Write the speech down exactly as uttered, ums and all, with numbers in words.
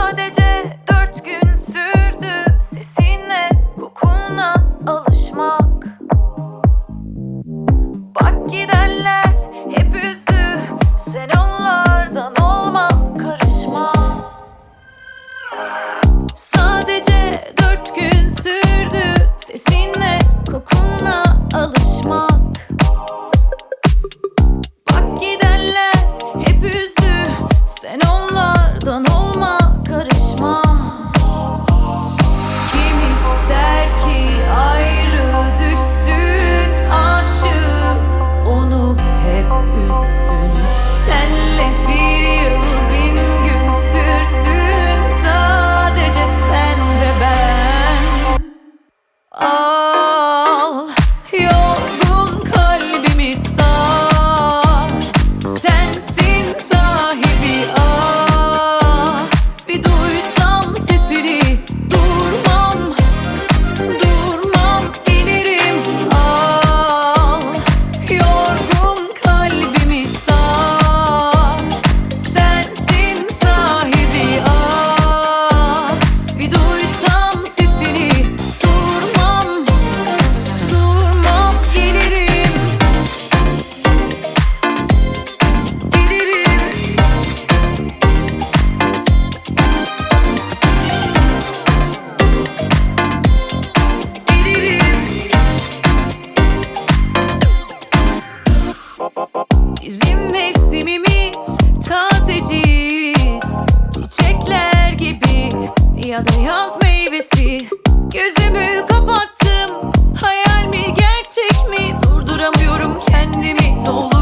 Sadece dört gün sürdü sesine, kokunla alışmak. Bak gidenler hep üzdü, sen onlardan olma, karışma. Sadece dört gün sürdü sesinle, kokunla alışmak. Bak gidenler hep üzdü, sen onlardan olma, karışmam. Kim ister ki ayrı düşsün, aşığı onu hep üzsün. Senle bir yıl bin gün sürsün, sadece sen ve ben. Al yorgun kalbimi sar, sensin sahibi, ah. Bir duysam sesini durmam, durmam gelirim. Al yorgun kalbimi sar, sensin sahibi, ah. Bir duysam sesini durmam, durmam gelirim, gelirim, gelirim. Bizim mevsimimiz tazeciz, çiçekler gibi ya da yaz meyvesi. Gözümü kapattım, hayal mi gerçek mi, durduramıyorum kendimi, ne olur